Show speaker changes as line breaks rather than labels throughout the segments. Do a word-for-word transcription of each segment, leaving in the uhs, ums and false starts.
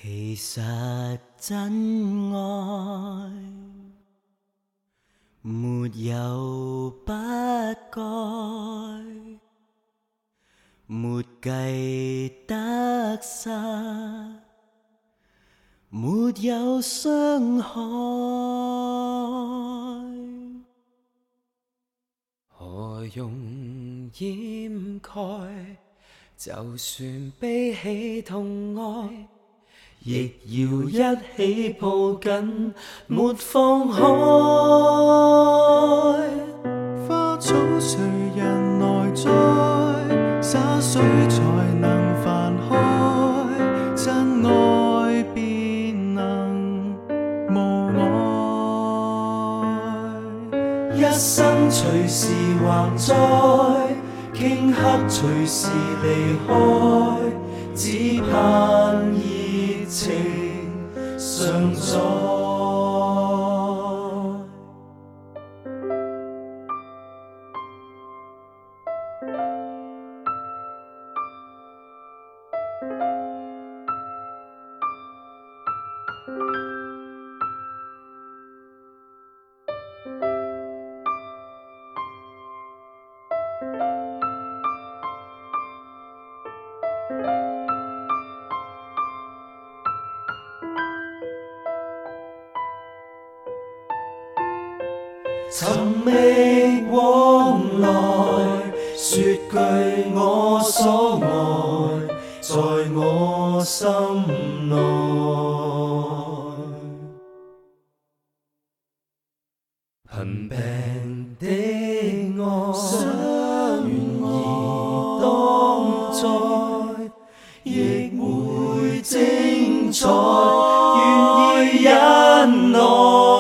其实真爱没有不该，没计得失，没有伤害。何用掩盖？就算悲喜痛哀，亦要一起抱紧，没放开。
花草谁人来栽？洒水才能繁开，真爱便能无碍。
一生随时还在，顷刻随时离开，只盼热情常在。寻觅往来，说句我所爱，在我心内。贫病的爱，相宜当在，亦会精彩，愿意忍耐。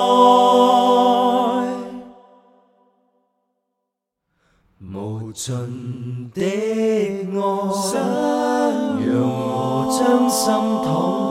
无尽的爱，让我将心躺